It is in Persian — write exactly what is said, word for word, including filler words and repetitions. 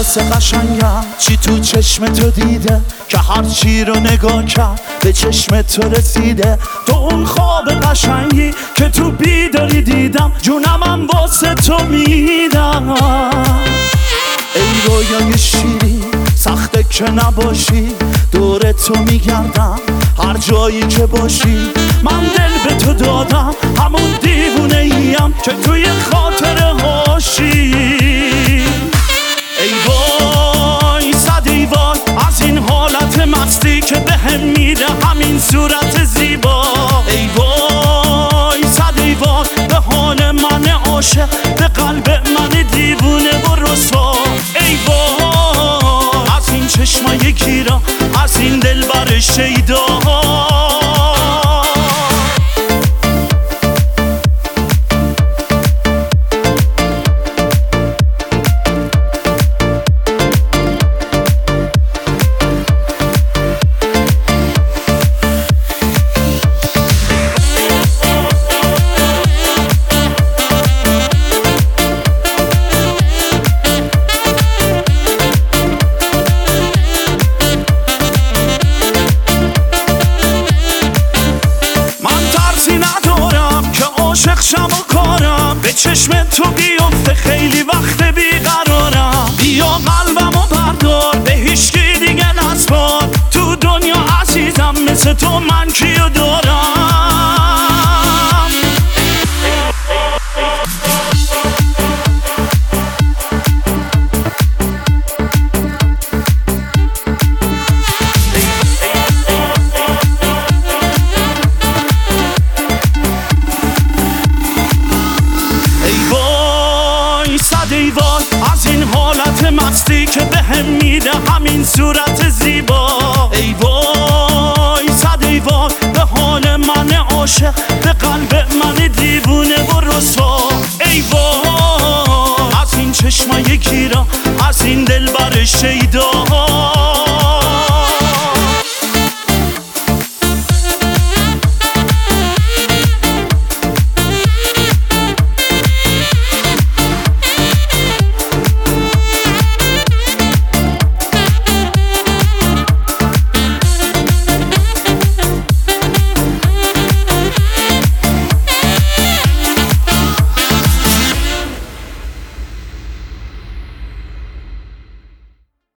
واسه قشنگم چی تو چشم تو دیده که هر چی رو نگاه کرد به چشم تو رسیده. تو اون خواب قشنگی که تو بیداری دیدم جونمم واسه تو میدم. ای رویای شیری سخته که نباشی، دور تو میگردم هر جایی که باشی. من دل به تو دادم همون دیوونه ایم که توی خاطره هاشی. ای وای صد ای وای از این حالت مستی که به هم میده همین صورت زیبا. ای وای صد ای وای به حال من عاشق، به قلب من دیوونه و رسوا. ای وای از این چشمای گیرا، از این دلبر شیدا. عاشق شم و کارم به چشم تو بیفته، خیلی وقت بیقرارم. بیا قلبم و بردار به هیچکی دیگه نسپار، تو دنیا عزیزم مثل تو من کیو دارم. ای وای از این حالت مستی که به هم میده همین صورت زیبا. ای وای صد ای وای به حال من عاشق، به قلب من دیوونه و رسوا. ای وای از این چشمای گیرا، از این دلبر شیدا.